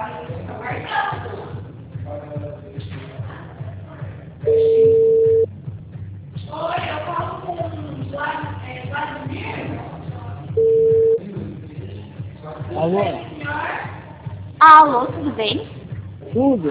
Oi, eu falo com o Vladimir. Alô? Alô, tudo bem? Tudo?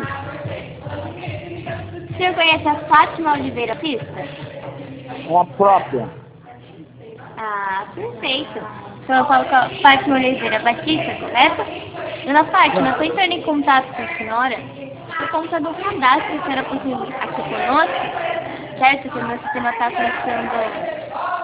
O senhor conhece a Fátima Oliveira Pista? É a própria. Ah, perfeito. Então eu falo com a Fátima Oliveira Batista, correto? Dona Fátima, eu estou entrando em contato com a senhora por conta do cadastro que a senhora possui aqui conosco, certo? Que o meu sistema está começando...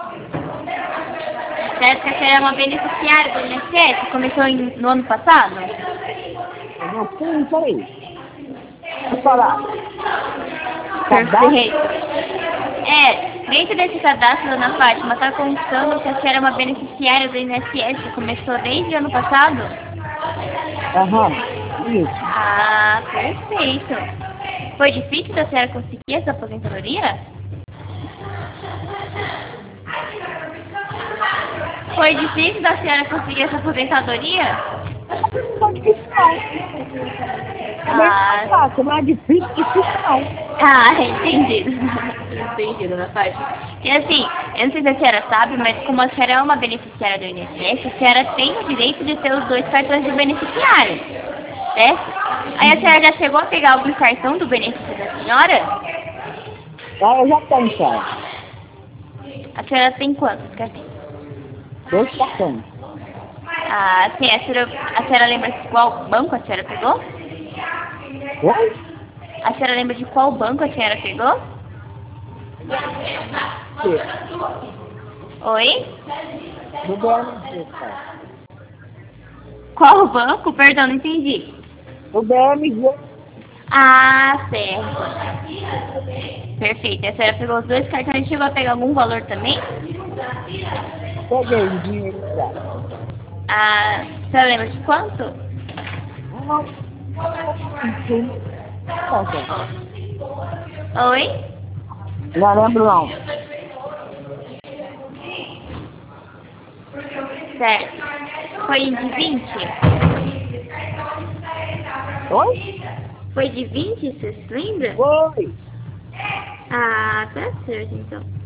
Certo que a senhora é uma beneficiária do INSS, que começou no ano passado? Não, peraí. Vou parar. Perfeito. Dentro desse cadastro, Dona Fátima, está constando que a senhora é uma beneficiária do INSS, que começou desde o ano passado? Aham, isso. Ah, perfeito. Foi difícil da senhora conseguir essa aposentadoria? Foi difícil da senhora conseguir essa aposentadoria? Não é difícil, não. É fácil, não é difícil, não. Ah, entendi. Entendi, Dona Fátima. E assim, eu não sei se a senhora sabe, mas como a senhora é uma beneficiária do INSS, a senhora tem o direito de ter os 2 cartões de beneficiário, certo? Aí a senhora já chegou a pegar algum cartão do benefício da senhora? Ah, eu já tenho, cara. A senhora tem quantos cartões? 2 cartões. Ah, sim, a senhora lembra de qual banco a senhora pegou? Oi? A senhora lembra de qual banco a senhora pegou? Oi? Do BMG, cara. Qual banco? Perdão, não entendi. Do BMG. Ah, certo. Perfeito. A senhora pegou os 2 cartões e chegou a pegar algum valor também? Peguei o dinheiro, cara. Ah, a senhora lembra de quanto? Não. Oi? Não lembro, não. Certo. Foi de 20? Oi? Foi de 20, você se lembra? Oi. Ah, tá certo então.